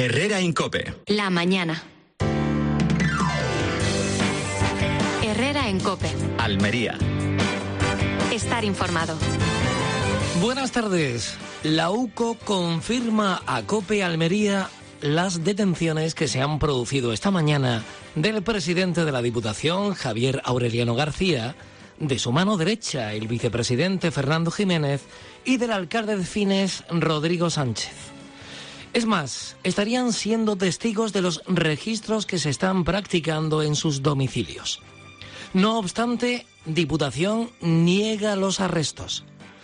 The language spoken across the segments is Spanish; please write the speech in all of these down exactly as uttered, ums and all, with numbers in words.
Herrera en COPE. La mañana. Herrera en COPE. Almería. Estar informado. Buenas tardes. La UCO confirma a COPE Almería las detenciones que se han producido esta mañana del presidente de la Diputación, Javier Aureliano García, de su mano derecha, el vicepresidente Fernando Jiménez, y del alcalde de Fines, Rodrigo Sánchez. Es más, estarían siendo testigos de los registros que se están practicando en sus domicilios. No obstante, Diputación niega los arrestos.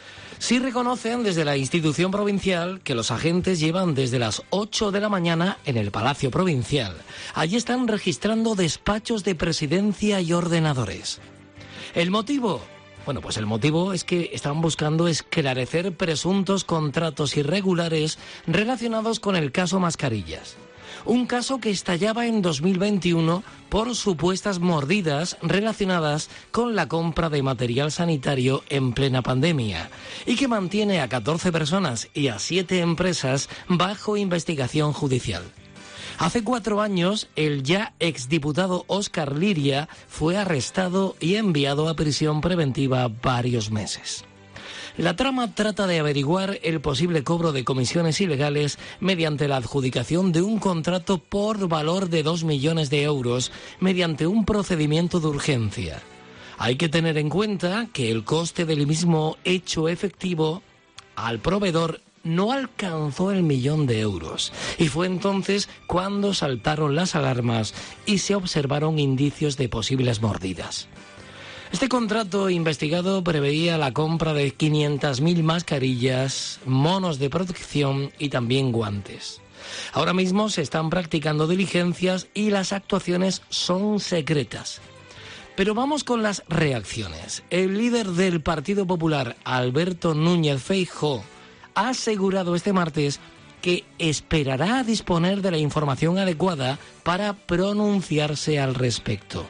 Sí reconocen desde la institución provincial que los agentes llevan desde las ocho de la mañana en el Palacio Provincial. Allí están registrando despachos de presidencia y ordenadores. ¿El motivo? Bueno, pues el motivo es que están buscando esclarecer presuntos contratos irregulares relacionados con el caso Mascarillas. Un caso que estallaba en dos mil veintiuno por supuestas mordidas relacionadas con la compra de material sanitario en plena pandemia y que mantiene a catorce personas y a siete empresas bajo investigación judicial. Hace cuatro años, el ya exdiputado Óscar Liria fue arrestado y enviado a prisión preventiva varios meses. La trama trata de averiguar el posible cobro de comisiones ilegales mediante la adjudicación de un contrato por valor de dos millones de euros mediante un procedimiento de urgencia. Hay que tener en cuenta que el coste del mismo hecho efectivo al proveedor no alcanzó el millón de euros y fue entonces cuando saltaron las alarmas y se observaron indicios de posibles mordidas. Este contrato investigado preveía la compra de quinientas mil mascarillas, monos de protección y también guantes. Ahora mismo se están practicando diligencias y las actuaciones son secretas. Pero vamos con las reacciones. El líder del Partido Popular, Alberto Núñez Feijóo, ha asegurado este martes que esperará a disponer de la información adecuada para pronunciarse al respecto.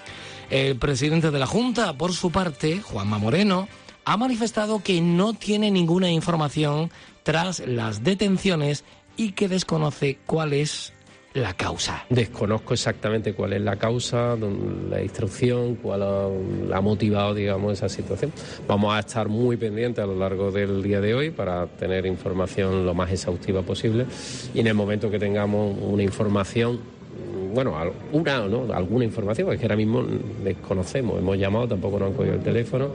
El presidente de la Junta, por su parte, Juanma Moreno, ha manifestado que no tiene ninguna información tras las detenciones y que desconoce cuál es la causa. Desconozco exactamente cuál es la causa, la instrucción, cuál ha motivado, digamos, esa situación. Vamos a estar muy pendientes a lo largo del día de hoy para tener información lo más exhaustiva posible y en el momento que tengamos una información, bueno, una o no, alguna información, es que ahora mismo desconocemos, hemos llamado, tampoco nos han cogido el teléfono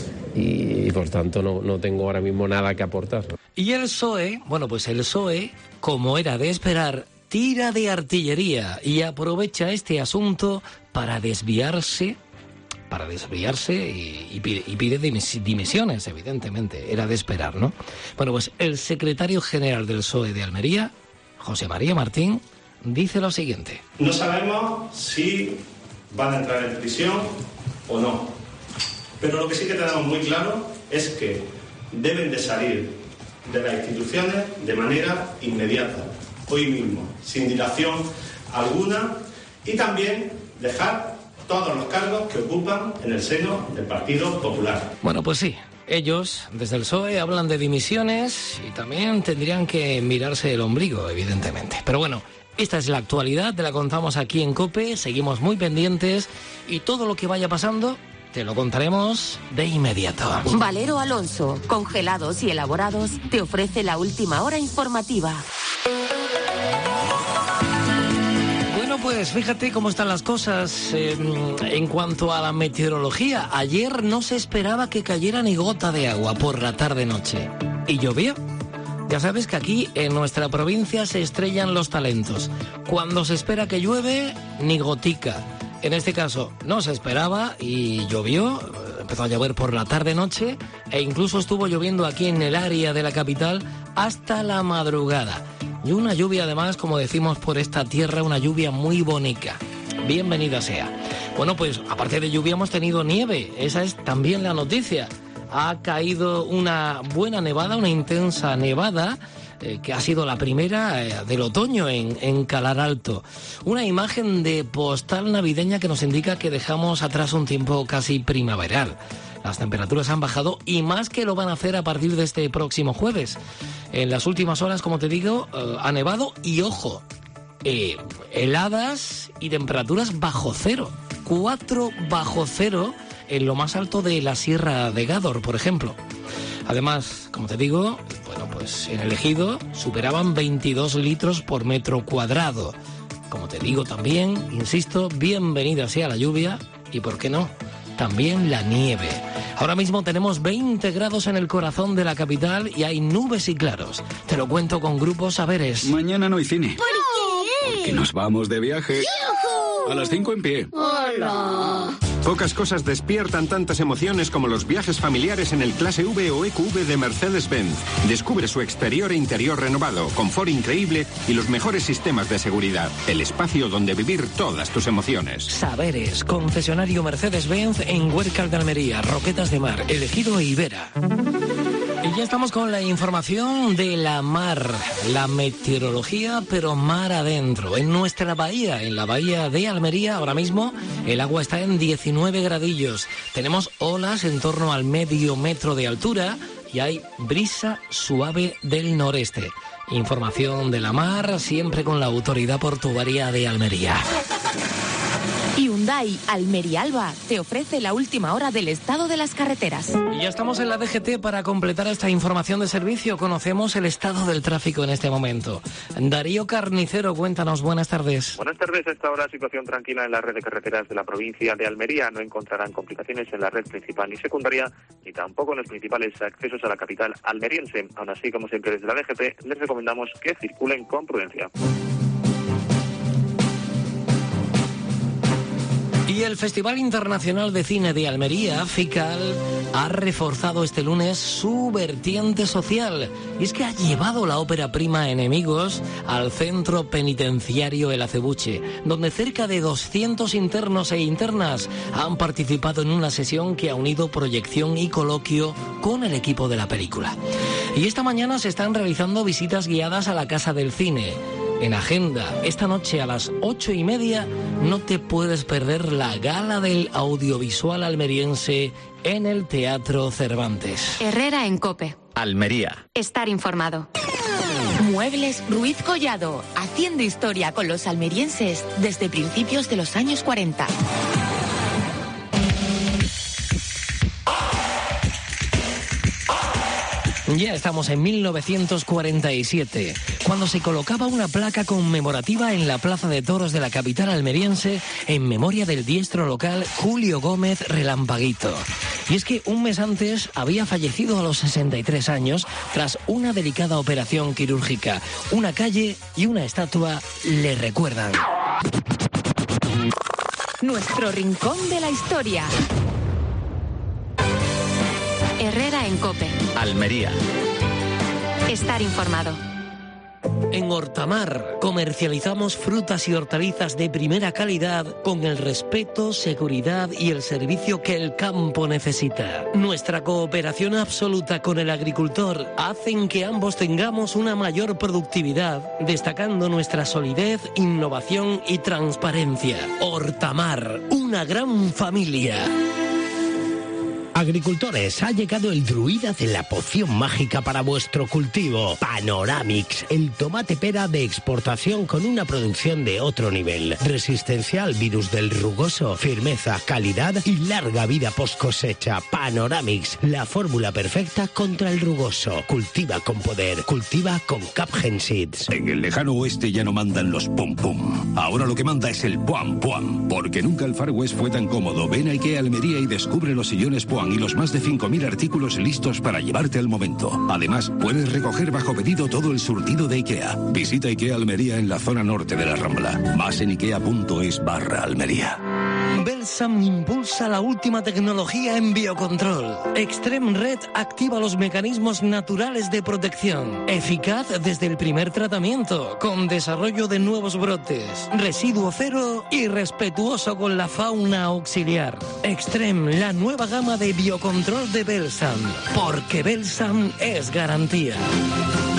y, y por tanto no, no tengo ahora mismo nada que aportar. Y el P S O E, bueno, pues el P S O E, como era de esperar, tira de artillería y aprovecha este asunto para desviarse, para desviarse y, y pide, y pide dimis, dimisiones, evidentemente, era de esperar, ¿no? Bueno, pues el secretario general del P S O E de Almería, José María Martín, dice lo siguiente. No sabemos si van a entrar en prisión o no, pero lo que sí que tenemos muy claro es que deben de salir de las instituciones de manera inmediata, hoy mismo, sin dilación alguna, y también dejar todos los cargos que ocupan en el seno del Partido Popular. Bueno, pues sí, ellos desde el P S O E hablan de dimisiones y también tendrían que mirarse el ombligo, evidentemente. Pero bueno, esta es la actualidad, te la contamos aquí en COPE, seguimos muy pendientes y todo lo que vaya pasando te lo contaremos de inmediato. Valero Alonso, congelados y elaborados, te ofrece la última hora informativa. Bueno, pues fíjate cómo están las cosas eh, en cuanto a la meteorología. Ayer no se esperaba que cayera ni gota de agua por la tarde-noche. ¿Y llovió? Ya sabes que aquí en nuestra provincia se estrellan los talentos. Cuando se espera que llueve, ni gotica. En este caso no se esperaba y llovió, empezó a llover por la tarde-noche e incluso estuvo lloviendo aquí en el área de la capital hasta la madrugada. Y una lluvia además, como decimos por esta tierra, una lluvia muy bonita. Bienvenida sea. Bueno, pues aparte de lluvia hemos tenido nieve, esa es también la noticia. Ha caído una buena nevada, una intensa nevada eh, que ha sido la primera eh, del otoño en, en Calar Alto. Una imagen de postal navideña que nos indica que dejamos atrás un tiempo casi primaveral. Las temperaturas han bajado y más que lo van a hacer a partir de este próximo jueves. En las últimas horas, como te digo, eh, ha nevado y, ojo, eh, heladas y temperaturas bajo cero. Cuatro bajo cero en lo más alto de la Sierra de Gádor, por ejemplo. Además, como te digo, bueno, pues en el Ejido superaban veintidós litros por metro cuadrado. Como te digo también, insisto, bienvenida sea la lluvia y, ¿por qué no?, también la nieve. Ahora mismo tenemos veinte grados en el corazón de la capital y hay nubes y claros. Te lo cuento con Grupo Saberes. Mañana no hay cine. ¿Por qué? Porque nos vamos de viaje. ¡Yujú! A las cinco en pie. ¡Hola! Pocas cosas despiertan tantas emociones como los viajes familiares en el Clase V o E Q V de Mercedes-Benz. Descubre su exterior e interior renovado, confort increíble y los mejores sistemas de seguridad. El espacio donde vivir todas tus emociones. Saberes, concesionario Mercedes-Benz en Huércal de Almería, Roquetas de Mar, El Ejido e Ibera. Y ya estamos con la información de la mar, la meteorología, pero mar adentro. En nuestra bahía, en la bahía de Almería, ahora mismo el agua está en diecinueve gradillos. Tenemos olas en torno al medio metro de altura y hay brisa suave del noreste. Información de la mar, siempre con la Autoridad Portuaria de Almería. Hyundai Almería Alba te ofrece la última hora del estado de las carreteras. Y ya estamos en la D G T para completar esta información de servicio. Conocemos el estado del tráfico en este momento. Darío Carnicero, cuéntanos, buenas tardes. Buenas tardes, a esta hora situación tranquila en la red de carreteras de la provincia de Almería. No encontrarán complicaciones en la red principal ni secundaria, ni tampoco en los principales accesos a la capital almeriense. Aún así, como siempre desde la D G T, les recomendamos que circulen con prudencia. Y el Festival Internacional de Cine de Almería, FICAL, ha reforzado este lunes su vertiente social. Y es que ha llevado la ópera prima Enemigos al centro penitenciario El Acebuche, donde cerca de doscientos internos e internas han participado en una sesión que ha unido proyección y coloquio con el equipo de la película. Y esta mañana se están realizando visitas guiadas a la Casa del Cine. En agenda, esta noche a las ocho y media no te puedes perder la gala del audiovisual almeriense en el Teatro Cervantes. Herrera en COPE. Almería. Estar informado. Muebles Ruiz Collado, haciendo historia con los almerienses desde principios de los años cuarenta. Ya estamos en mil novecientos cuarenta y siete, cuando se colocaba una placa conmemorativa en la Plaza de Toros de la capital almeriense en memoria del diestro local Julio Gómez Relampaguito. Y es que un mes antes había fallecido a los sesenta y tres años tras una delicada operación quirúrgica. Una calle y una estatua le recuerdan. Nuestro rincón de la historia. Herrera en COPE. Almería. Estar informado. En Hortamar comercializamos frutas y hortalizas de primera calidad con el respeto, seguridad y el servicio que el campo necesita. Nuestra cooperación absoluta con el agricultor hacen que ambos tengamos una mayor productividad, destacando nuestra solidez, innovación y transparencia. Hortamar, una gran familia. Agricultores, ha llegado el druida de la poción mágica para vuestro cultivo. Panoramix, el tomate pera de exportación con una producción de otro nivel. Resistencia al virus del rugoso, firmeza, calidad y larga vida post cosecha. Panoramix, la fórmula perfecta contra el rugoso. Cultiva con poder, cultiva con Capgen Seeds. En el lejano oeste ya no mandan los pum pum. Ahora lo que manda es el puam puam. Porque nunca el Far West fue tan cómodo. Ven a IKEA Almería y descubre los sillones puam y los más de cinco mil artículos listos para llevarte al momento. Además, puedes recoger bajo pedido todo el surtido de IKEA. Visita IKEA Almería en la zona norte de la Rambla. Más en ikea.es barra Almería. Belsam impulsa la última tecnología en biocontrol. Extreme Red activa los mecanismos naturales de protección. Eficaz desde el primer tratamiento, con desarrollo de nuevos brotes. Residuo cero y respetuoso con la fauna auxiliar. Extreme, la nueva gama de biocontrol de Belsam. Porque Belsam es garantía.